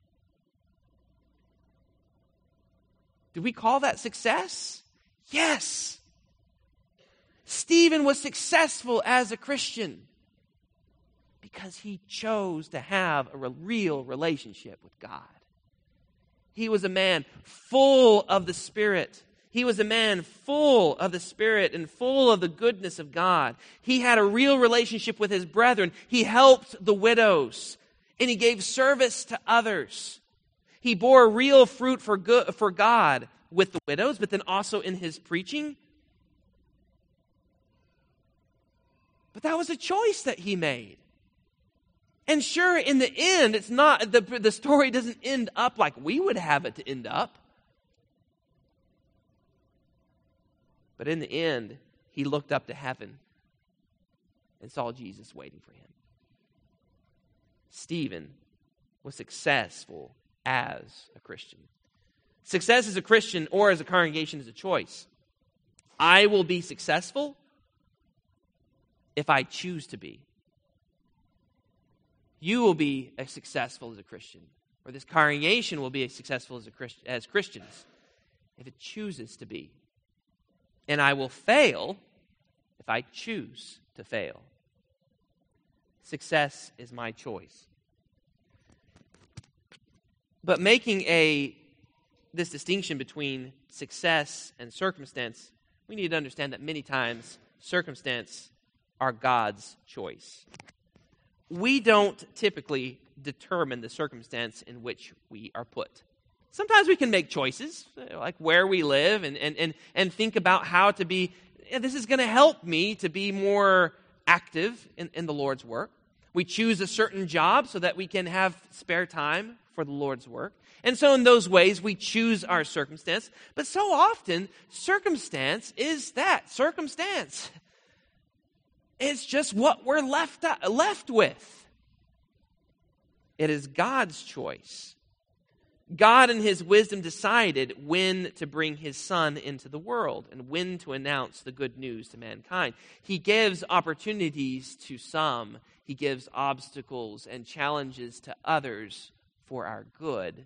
Do we call that success? Yes. Stephen was successful as a Christian because he chose to have a real relationship with God. He was a man full of the Spirit. He was a man full of the Spirit and full of the goodness of God. He had a real relationship with his brethren. He helped the widows, and he gave service to others. He bore real fruit for good, for God with the widows, but then also in his preaching. But that was a choice that he made. And sure, in the end, it's not the, the story doesn't end up like we would have it to end up. But in the end, he looked up to heaven and saw Jesus waiting for him. Stephen was successful as a Christian. Success as a Christian or as a congregation is a choice. I will be successful if I choose to be. You will be as successful as a Christian, or this congregation will be as successful as a Christ, as Christians if it chooses to be. And I will fail if I choose to fail. Success is my choice. But making a this distinction between success and circumstance, we need to understand that many times circumstance are God's choice. We don't typically determine the circumstance in which we are put. Sometimes we can make choices, like where we live, and and and, and think about how to be, yeah, this is going to help me to be more active in, in the Lord's work. We choose a certain job so that we can have spare time for the Lord's work. And so in those ways, we choose our circumstance. But so often, circumstance is that, circumstance. It's just what we're left, left with. It is God's choice. God in his wisdom decided when to bring his Son into the world and when to announce the good news to mankind. He gives opportunities to some. He gives obstacles and challenges to others for our good.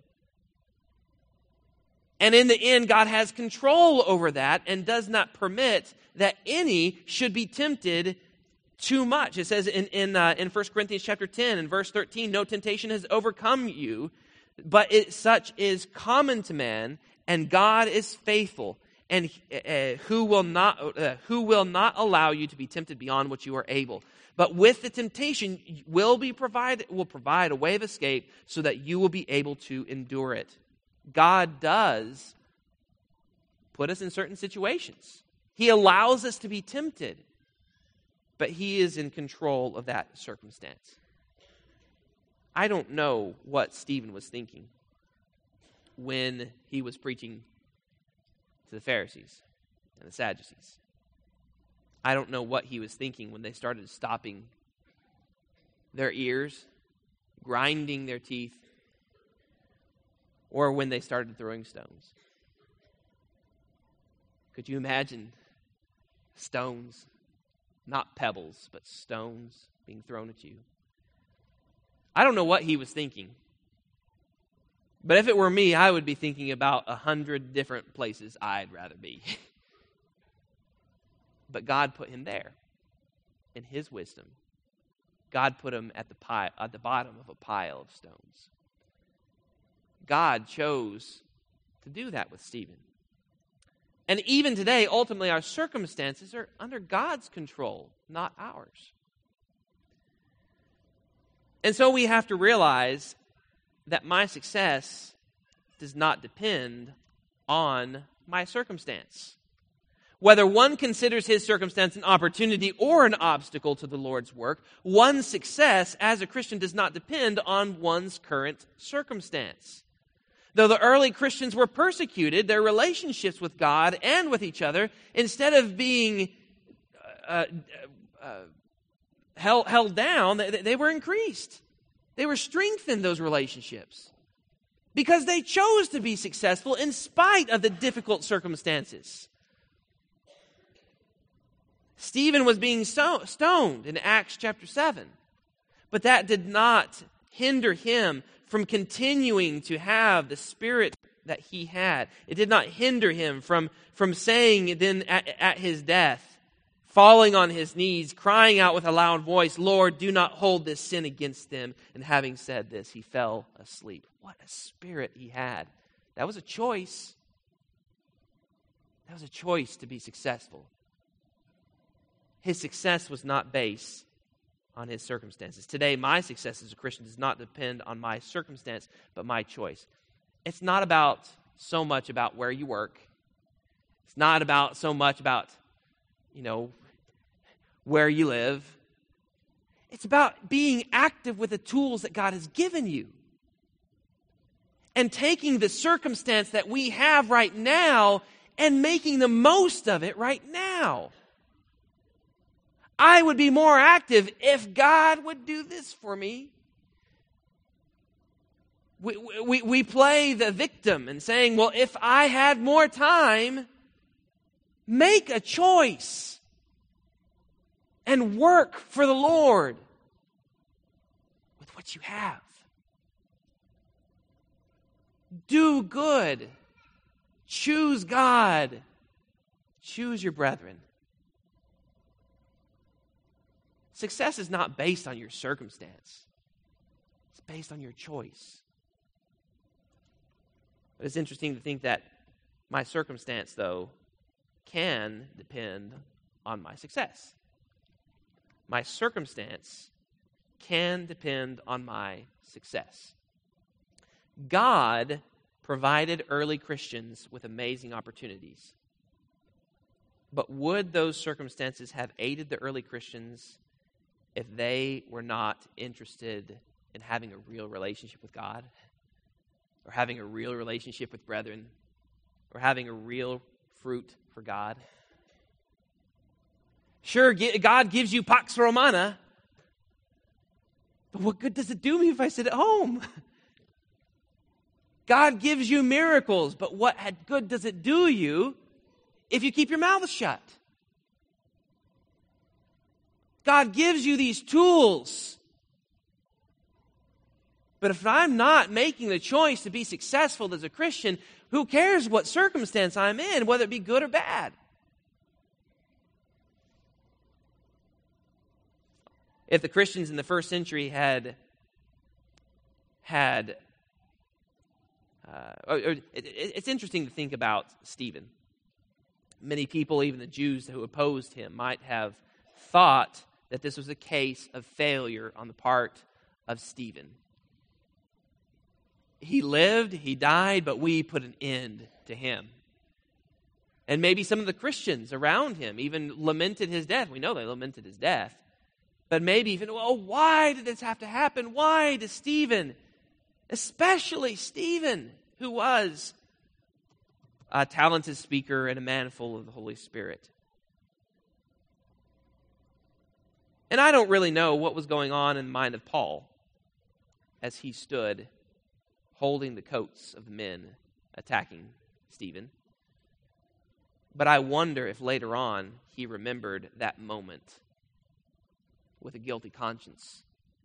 And in the end, God has control over that and does not permit that any should be tempted too much. It says in in, uh, in First Corinthians chapter ten and verse thirteen, no temptation has overcome you, but it, such is common to man, and God is faithful, and uh, who will not uh, who will not allow you to be tempted beyond what you are able. But with the temptation will be provide will provide a way of escape so that you will be able to endure it. God does put us in certain situations. He allows us to be tempted, but he is in control of that circumstance. I don't know what Stephen was thinking when he was preaching to the Pharisees and the Sadducees. I don't know what he was thinking when they started stopping their ears, grinding their teeth, or when they started throwing stones. Could you imagine stones, not pebbles, but stones being thrown at you? I don't know what he was thinking. But if it were me, I would be thinking about a hundred different places I'd rather be. But God put him there in his wisdom. God put him at the pile, at the bottom of a pile of stones. God chose to do that with Stephen. And even today, ultimately, our circumstances are under God's control, not ours. And so we have to realize that my success does not depend on my circumstance. Whether one considers his circumstance an opportunity or an obstacle to the Lord's work, one's success as a Christian does not depend on one's current circumstance. Though the early Christians were persecuted, their relationships with God and with each other, instead of being uh, uh, held, held down, they, they were increased. They were strengthened, those relationships, because they chose to be successful in spite of the difficult circumstances. Stephen was being so- stoned in Acts chapter seven, but that did not hinder him from continuing to have the spirit that he had. It did not hinder him from, from saying then at, at his death, falling on his knees, crying out with a loud voice, "Lord, do not hold this sin against them." And having said this, he fell asleep. What a spirit he had. That was a choice. That was a choice to be successful. His success was not based on his circumstances. Today, my success as a Christian does not depend on my circumstance, but my choice. It's not about so much about where you work. It's not about so much about, you know, where you live. It's about being active with the tools that God has given you. And taking the circumstance that we have right now and making the most of it right now. I would be more active if God would do this for me. We, we, we play the victim and saying, well, if I had more time, make a choice and work for the Lord with what you have. Do good. Choose God. Choose your brethren. Success is not based on your circumstance. It's based on your choice. But it's interesting to think that my circumstance, though, can depend on my success. My circumstance can depend on my success. God provided early Christians with amazing opportunities. But would those circumstances have aided the early Christians if they were not interested in having a real relationship with God, or having a real relationship with brethren, or having a real fruit for God? Sure, God gives you Pax Romana, but what good does it do me if I sit at home? God gives you miracles, but what good does it do you if you keep your mouth shut? God gives you these tools. But if I'm not making the choice to be successful as a Christian, who cares what circumstance I'm in, whether it be good or bad? If the Christians in the first century had had uh, or, or, it, it's interesting to think about Stephen. Many people, even the Jews who opposed him, might have thought that this was a case of failure on the part of Stephen. He lived, he died, but we put an end to him. And maybe some of the Christians around him even lamented his death. We know they lamented his death. But maybe even, well, why did this have to happen? Why to Stephen? Especially Stephen, who was a talented speaker and a man full of the Holy Spirit. And I don't really know what was going on in the mind of Paul as he stood holding the coats of the men attacking Stephen. But I wonder if later on he remembered that moment with a guilty conscience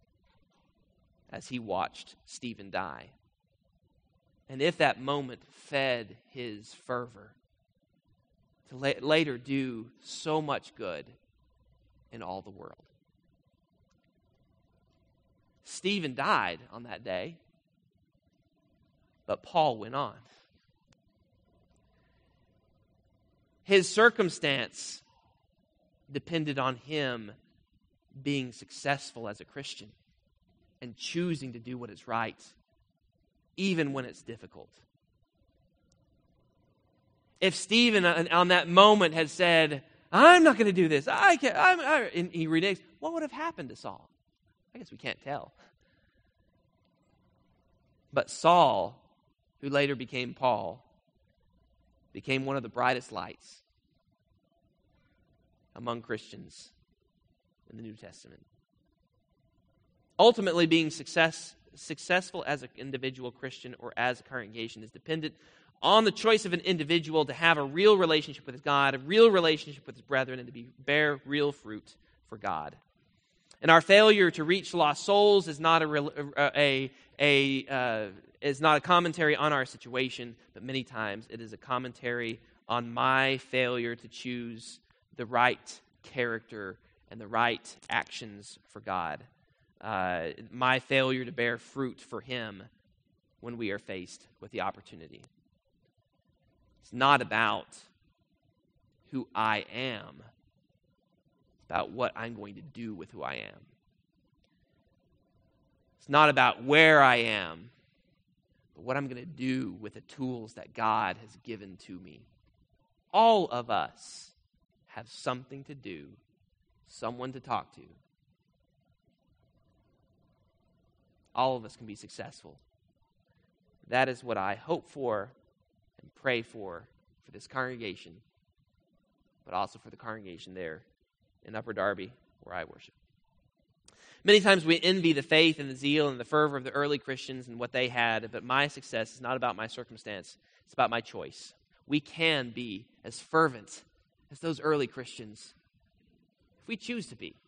as he watched Stephen die. And if that moment fed his fervor to la- later do so much good in all the world. Stephen died on that day, but Paul went on. His circumstance depended on him being successful as a Christian and choosing to do what is right, even when it's difficult. If Stephen on that moment had said, "I'm not going to do this," I can't, I'm, I, and he reneged, what would have happened to Saul? I guess we can't tell. But Saul who later became Paul, became one of the brightest lights among Christians in the New Testament. Ultimately, being success, successful as an individual Christian or as a congregation is dependent on the choice of an individual to have a real relationship with God, a real relationship with his brethren, and to be, bear real fruit for God. And our failure to reach lost souls is not a, a, a, uh, is not a commentary on our situation, but many times it is a commentary on my failure to choose the right character and the right actions for God. Uh, my failure to bear fruit for Him when we are faced with the opportunity. It's not about who I am. It's about what I'm going to do with who I am. It's not about where I am, but what I'm going to do with the tools that God has given to me. All of us have something to do, someone to talk to. All of us can be successful. That is what I hope for and pray for for this congregation, but also for the congregation there in Upper Darby where I worship. Many times we envy the faith and the zeal and the fervor of the early Christians and what they had, but my success is not about my circumstance. It's about my choice. We can be as fervent as those early Christians if we choose to be.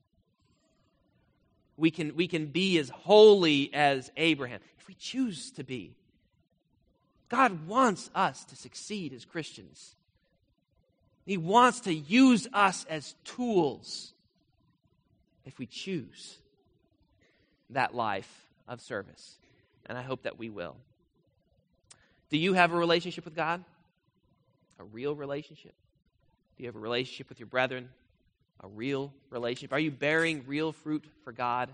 We can, we can be as holy as Abraham if we choose to be. God wants us to succeed as Christians. He wants to use us as tools if we choose that life of service. And I hope that we will. Do you have a relationship with God? A real relationship? Do you have a relationship with your brethren? A real relationship? Are you bearing real fruit for God?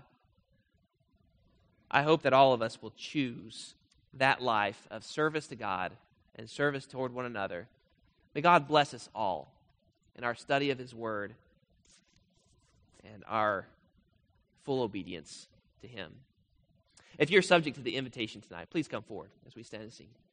I hope that all of us will choose that life of service to God and service toward one another. May God bless us all in our study of His Word and our full obedience to Him. If you're subject to the invitation tonight, please come forward as we stand and sing.